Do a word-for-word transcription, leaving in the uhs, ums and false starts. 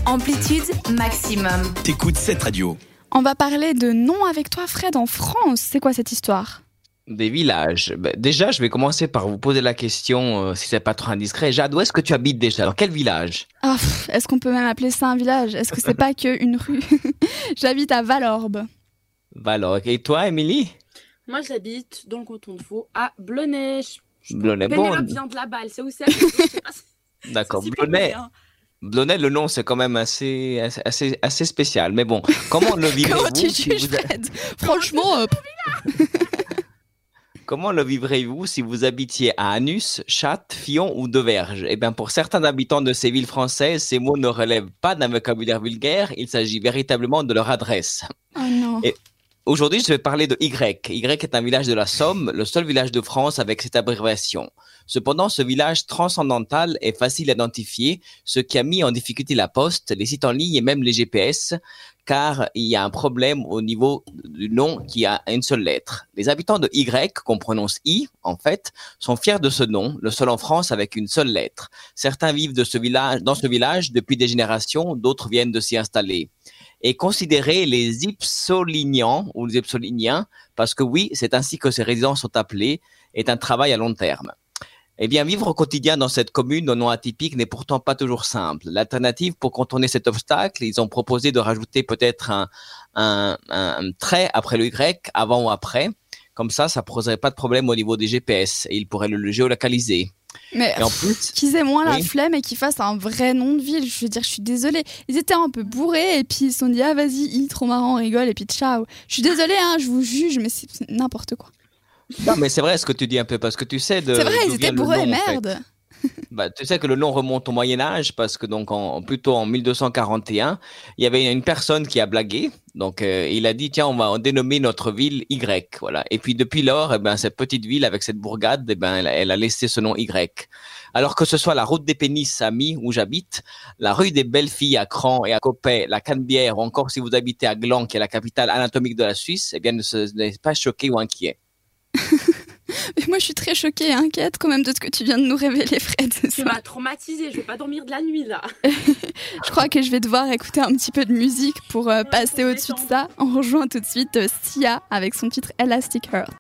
Amplitude maximum. T'écoutes cette radio. On va parler de noms avec toi, Fred, en France. C'est quoi cette histoire ? Des villages. Ben, déjà, je vais commencer par vous poser la question, euh, si c'est pas trop indiscret. Jade, où est-ce que tu habites déjà ? Dans quel village ? Ah, pff, est-ce qu'on peut même appeler ça un village ? Est-ce que c'est pas qu'une rue ? J'habite à Valorbe. Valorbe. Et toi, Émilie ? Moi, j'habite dans le canton de Vaud, à Blonay. Blonay, bon. Pénélope vient de la balle, c'est où c'est ? Je sais pas si- D'accord, si Blonay. bien. Blonay, le nom, c'est quand même assez, assez, assez, assez spécial. Mais bon, comment le Comment vivrez-vous tu si juges, vous a- Fred ? Franchement, euh, Comment le vivrez-vous si vous habitiez à Anus, Chattes, Fion ou Deverges ? Eh bien, pour certains habitants de ces villes françaises, ces mots ne relèvent pas d'un vocabulaire vulgaire. Il s'agit véritablement de leur adresse. oh non. Et aujourd'hui, je vais parler de Y. Y est un village de la Somme, le seul village de France avec cette abréviation. Cependant, ce village transcendantal est facile à identifier, ce qui a mis en difficulté la poste, les sites en ligne et même les G P S, car il y a un problème au niveau du nom qui a une seule lettre. Les habitants de Y, qu'on prononce I, en fait, sont fiers de ce nom, le seul en France avec une seule lettre. Certains vivent de ce village, dans ce village depuis des générations, d'autres viennent de s'y installer. Et considérez les Ipsoliniens ou les Ipsoliniens, parce que oui, c'est ainsi que ces résidents sont appelés, est un travail à long terme. Eh bien, vivre au quotidien dans cette commune au nom atypique n'est pourtant pas toujours simple. L'alternative pour contourner cet obstacle, ils ont proposé de rajouter peut-être un, un, un, un trait après le Y, avant ou après. Comme ça, ça ne poserait pas de problème au niveau des G P S et ils pourraient le, le géolocaliser. Mais Et en plus, qu'ils aient moins la oui. flemme et qu'ils fassent un vrai nom de ville. Je veux dire, je suis désolée. Ils étaient un peu bourrés et puis ils se sont dit, ah vas-y, i, trop marrant, on rigole et puis ciao. Je suis désolée, hein, je vous juge, mais c'est c'est n'importe quoi. non, mais c'est vrai ce que tu dis un peu, parce que tu sais de c'est vrai, d'où ils étaient vient le bourrés, nom, en fait. merde. Bah, tu sais que le nom remonte au Moyen Âge parce que donc en, plutôt en mille deux cent quarante et un, il y avait une personne qui a blagué. Donc euh, il a dit tiens on va dénommer notre ville Y, voilà. Et puis depuis lors, eh ben cette petite ville avec cette bourgade, eh ben elle, a- elle a laissé ce nom Y. Alors que ce soit la route des Pénisses à Mi où j'habite, la rue des Belles Filles à Cran et à Coppet, la Canebière ou encore si vous habitez à Gland qui est la capitale anatomique de la Suisse, eh bien ne soyez pas choqués ou inquiets. Mais moi, je suis très choquée et inquiète quand même de ce que tu viens de nous révéler, Fred. ce Tu soir. m'as traumatisée, je vais pas dormir de la nuit là. Je crois que je vais devoir écouter un petit peu de musique pour euh, passer au-dessus de ça. On rejoint tout de suite euh, Sia avec son titre Elastic Heart.